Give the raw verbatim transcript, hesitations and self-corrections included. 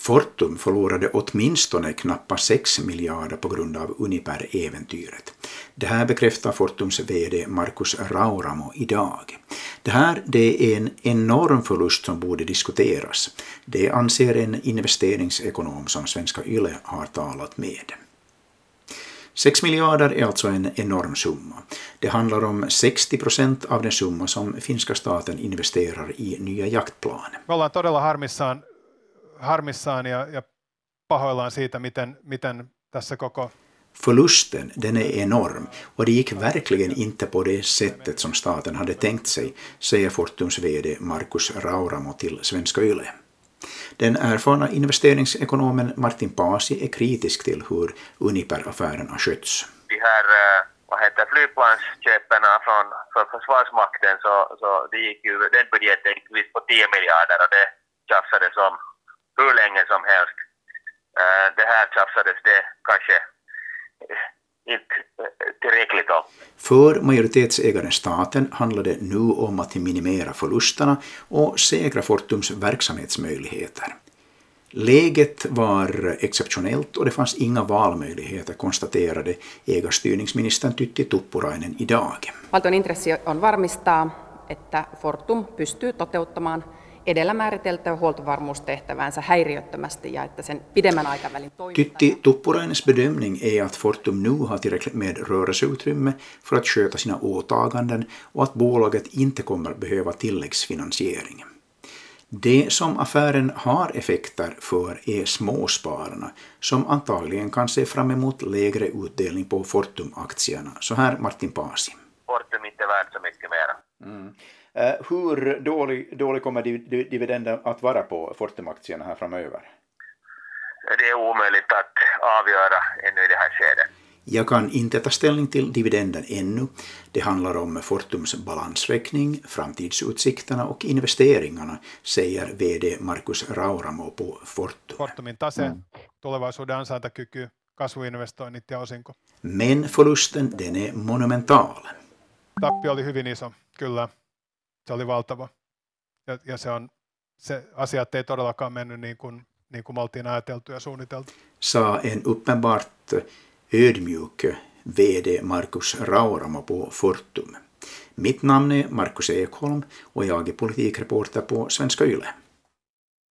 Fortum förlorade åtminstone knappt sex miljarder på grund av Uniper-äventyret. Det här bekräftar Fortums vd Markus Rauramo idag. Det här det är en enorm förlust som borde diskuteras. Det anser en investeringsekonom som Svenska Yle har talat med. sex miljarder är alltså en enorm summa. Det handlar om sextio procent av den summa som finska staten investerar i nya jaktplan. Me ollaan todella harmissaan, harmissaan ja, ja pahoillaan siitä, miten, miten tässä koko... Förlusten den är enorm och det gick verkligen inte på det sättet som staten hade tänkt sig, säger Fortums vd Markus Rauramo till Svenska Yle. Den erfarna investeringsekonomen Martin Paasi är kritisk till hur Uniper-affären har skötts. De här vad heter, flygplansköpen från för försvarsmakten så, så det gick ju, den budgeten gick på tio miljarder och det tjafsades om hur länge som helst. Det här tjafsades det kanske inte tillräckligt om. För majoritetsägaren staten handlar det nu om att minimera förlusterna och säkra Fortums verksamhetsmöjligheter. Läget var exceptionellt och det fanns inga valmöjligheter, konstaterade ägarstyrningsministern Tytti Tuppurainen idag. Valtion intressi on varmistaa, että Fortum pystyy toteuttamaan edellä määriteltyä huoltovarmuustehtävänsä häiriöttömästi ja että sen pidemmän aikavälin toiminta... Tytti Tuppurainens bedömning är att Fortum nu har tillräckligt med rörelseutrymme för att sköta sina åtaganden och att bolaget inte kommer att behöva tilläggsfinansiering. Det som affären har effekter för är småspararna som antagligen kan se fram emot lägre utdelning på Fortum-aktierna. Så här Martin Paasi. Fortum inte värt så mycket mer. Mm. Uh, hur dålig, dålig kommer dividenden att vara på Fortum-aktierna här framöver? Det är omöjligt att avgöra ännu i det här skedet. Jag kan inte ta ställning till dividenden ännu. Det handlar om Fortums balansräkning, framtidsutsikterna och investeringarna, säger vd Markus Rauramo på Fortum. Fortumin tase, mm. tulevaisuuden ansaintakyky, kasvuinvestoinnit ja osinko. Men förlusten den är monumental. Tappio oli hyvin iso, kyllä. Se oli valtava. Ja, ja se on, se asiat ei todellakaan mennyt niin kuin, niin kuin me oltiin ajateltu ja suunniteltu. Sa en uppenbart ödmjuk vd Markus Rauramo på Fortum. Mitt namn är Markus Ekholm och jag är politikreporter på Svenska Yle.